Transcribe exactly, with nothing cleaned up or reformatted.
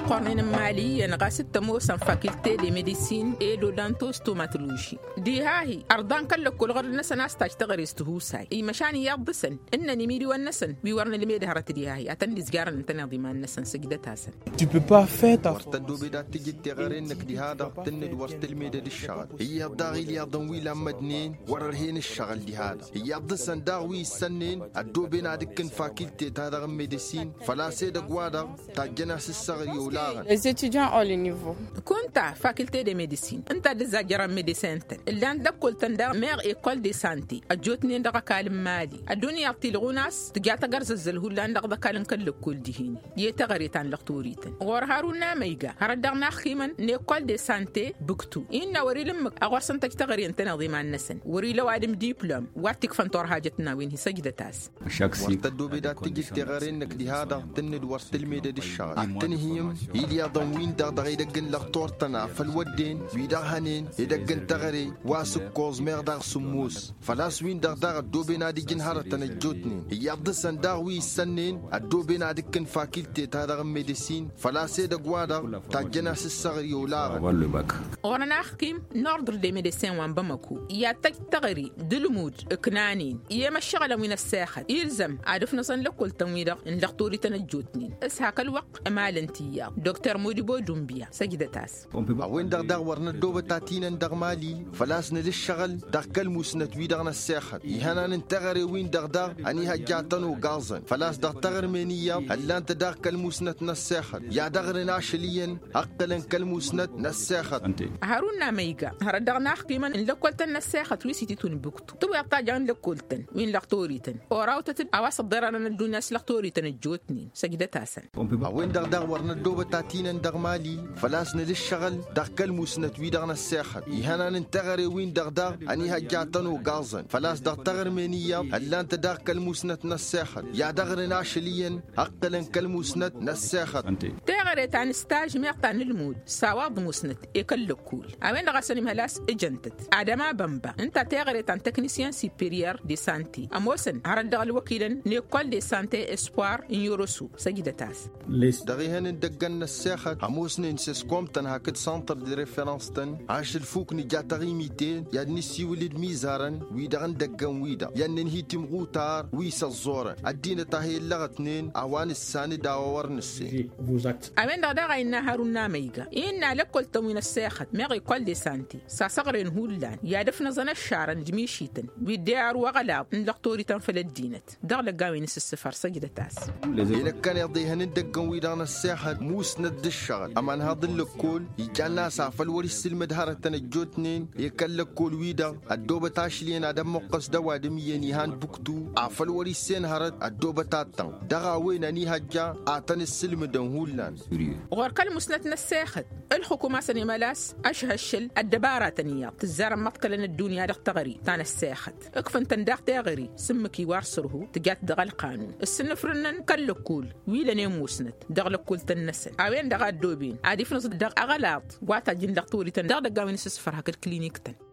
قرن مالي نغاس التموسن فاكولتي دي ميديسين اي دودانتو ستوماتولوجي دي هاهي أرضان كل كل غير النسن أستاج تغريستهو ساي اي مشاني يابسن إنني ميري والنسن بيورن اللي ميدي هرت دي هاهي أتندي زجارن انتناضي ما النسن سجدتها سن Tu peux pas faire ta ورتدو بدات تجي تغرين نك دي هذا تند ورت الميدي دي الشغل هي داغي لي ضوي لما دنين ورهين الشغل دي هذا هي ضسن داوي سنين الدو بين هذيك فاكولتي هذا ميديسين فلا سيد قوادا تاجنا الصغير ولا Les étudiants ont le niveau. كنت فاكولتي دي ميديسين انت دزاجرا ميديسين اللي عندك كل تندر مير ايكول دي سانتي اجوتني دغا كالم مالي الدنيا تلغوناس تجاتا غرز الزلهو اللي عندك دكالن كل كل دهين يتغريتان لقطوريتن غور هارونا ميغا هردغنا خيمن نيكول دي سانتي بكتو إن وري لمك اغورسن تغري انت نظيم النسن وري لو ادم دبلوم واتك فنتور حاجتنا وين هي سجدتاس ورتدو بدات تجي تغري نك دي هذا تند ورت الميدي دي الشغل التنهيم هي ضوين دغ يدقن لقطورتنا فالودين ويدغهنين يدقن تغري واسك كوز ميردغ سموس فلاس وين دغ الدوبينا دي جنهارتنا الجوتنين هي ضسن داوي سنين الدوبينا دي كن فاكولتي هذا ميديسين فلا سيد قوادا تاجنا الصغير ولا ورنا حكيم نوردر دي ميديسين وان بمكو يا تغري دلمود اكنانين يا مشغله من الساحه يلزم عارف نصن لكل تموير ان لقطوري تنجوتنين اسهاك الوقت مالنتيا دكتور موديبو دومبيا سجدتاس وين دغ دغ ورنا الدوبه تاتين دغ مالي فلاسنا للشغل دغ كلموسنا تويدغنا الساحه يهنا ننتغري وين دغ دغ اني هجاتنو غازن فلاس دغ تغر منيا هلا انت دغ كلموسنا الساحه يا دغرنا شليا اقلا كلموسنا الساحه هارونا ميغا هردغنا حكيما ان لكلتن الساحه ويسيتي تون بوكتو تو يطاجان لكلتن وين لقطوريتن وراوتت اواس ضررنا الدنيا لقطوريتن الجوتنين سجدتاس وين دغ دغ ورنا الدوبه تاتين دغ مالي فلاسنا للشغل دغ كلموسنا تويدغنا الساحه يهنا ننتغري وين دغ دغ اني هجاتنو غازن فلاس دغ تغر منيا هلا انت دغ كلموسنا الساحه يا دغرنا شليا اقلا كلموسنا الساحه تغريت عن ستاج ميقطان المود سواد مسند يكلكول اوين غسني مهلاس اجنتت ادما بمبا انت تغريت عن تكنيسيان سيبيريور دي سانتي اموسن هرد الوكيلن نيكول دي سانتي اسبوار ان يوروسو سجدتاس دغيهن دغن الساحه اموسن انسكوم تنهاكت سنتر دي ريفيرنس تن عاش الفوق نجاتري ميتين يا نسي ولد ميزارن ويدغن دغن ويدا يا ننهي تمغوتار ويسا الزوره الدين تاهي لغتنين اوان الساني داور نسي اوين دغ إن هارونا ميغا إن لكل تموين الساخت مغي كل دي سانتي ساسغرين هولان يا دفن زنا الشعرن جميشيتن بيدار وغلاب لقطوري تنفل الدينت دغل قاوين السفر سجدتاس إذا كان يضيهن الدقن ويدان الساحة موسند الشغل أمان هذا الكل يجعلنا سافل ورس المدهرة الجوتنين يكل كل ويدا الدوبة تاشلين آدم مقص دوا دميين يهان بكتو عفل ورسين هرت الدوبة تاتن دغا وين أني هجا آتن السلم دنهولان غير كلموسنتنا الساخت الحكومة سني ملاس أشهشل الدبارة تنيا تزار مطكلن الدنيا دق تغري تان الساخت اكفن تنداق تغري سمكي وارسره تجات دغ القانون السنفرنن كلكول ويلا نيموسنت دغ كل تنسن اوين دغ الدوبين عادي في نص دغ اغلاط واتا جن دغ طوري تن دغ دغاوين سفر هاك الكلينيك تن